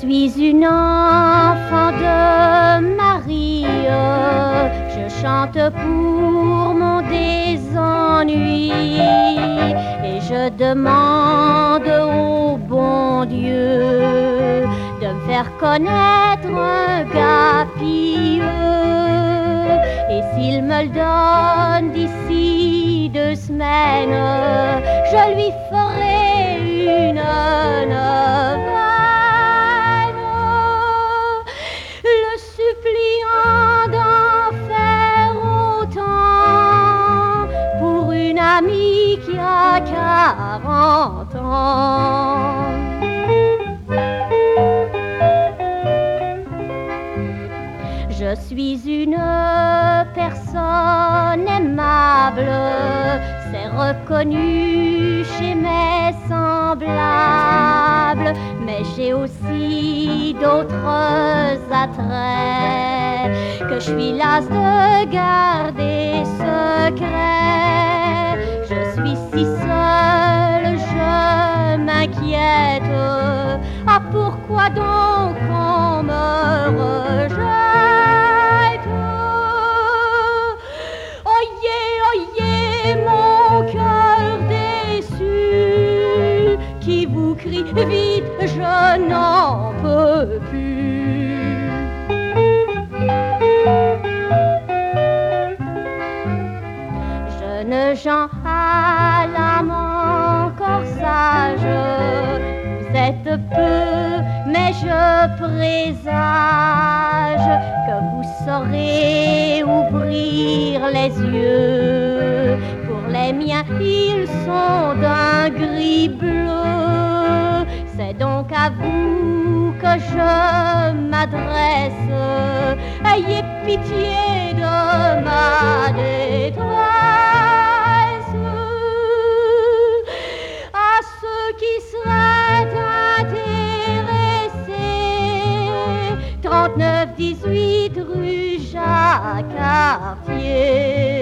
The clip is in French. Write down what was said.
suis une enfant de Marie, je chante pour mon désennui et je demande au bon Dieu de me faire connaître un gars pieux. Et s'il me le donne d'ici 2 semaines, je lui ferai une neuvaine. Le suppliant d'en faire autant pour une amie qui a 40 ans. Je suis une personne aimable, c'est reconnu chez mes semblables, mais j'ai aussi d'autres attraits que je suis lasse de garder secret. Je suis si seule, je m'inquiète. Ah, pourquoi donc on me rejette? Oyez, mon cœur déçu qui vous crie vite, je n'en peux plus. Jeune gens à l'âme encore sage, vous êtes peu, mais je présage que vous saurez ouvrir les yeux. Pour les miens, ils sont d'un gris bleu. C'est donc à vous que je m'adresse. Ayez pitié de ma détresse. À ceux qui seraient intéressés, 39 18 rue Jacques-Cartier.